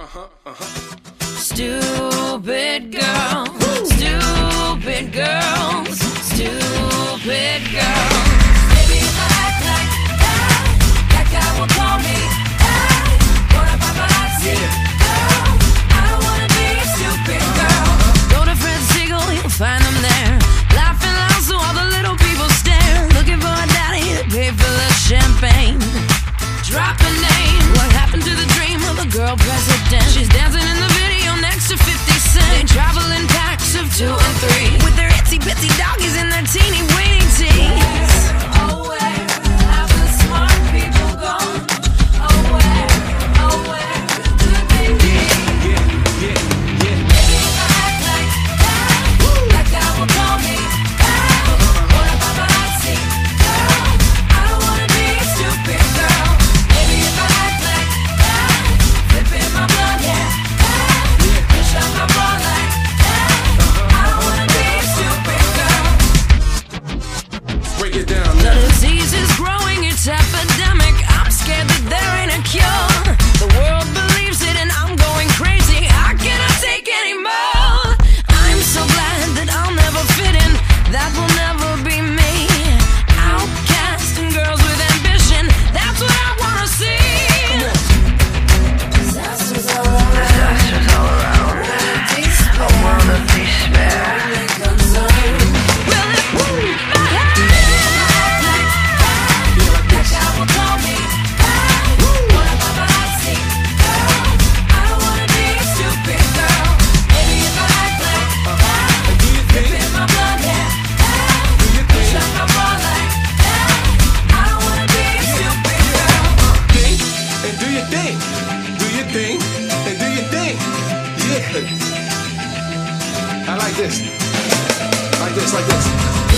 Stupid girl, stupid girls, stupid girls. Maybe if I act like that guy will call me. What a paparazzi girl. I don't wanna be a stupid girl. Go to Fred Siegel, you'll find them there, laughing loud so all the little people stare, looking for a daddy to pay for the champagne. Drop a name. What happened to the dream of a girl president? She's dancing in the video next to 50 Cent. They travel in packs of 2 and 3 with their itsy bitsy doggies and their teeny weeny teeth. Oh, where have the smart people gone? Oh, where do they be? Maybe if I act like that guy will call me. What a paparazzi girl. I don't wanna be a stupid girl. Maybe if I act like that, flipping my blood, push up my bra like that. I don't wanna be a stupid girl. Break it down The now. disease is growing, it's epidemic. I'm scared that there ain't a cure. The world believes it and I'm going crazy. I cannot take anymore. I'm so glad that I'll never fit in. That will never be me. Outcast and girls with ambition. That's what I wanna see. Disasters all around. A world of despair. Well, if my head that guy will call me. What a paparazzi girl. I don't wanna be a stupid girl. Maybe if I act like that, flipping my blood, push up my bra like that. I don't wanna be a stupid girl. Think and do your thing. Do your thing and do your thing. Yeah. I like this. Like this, like this.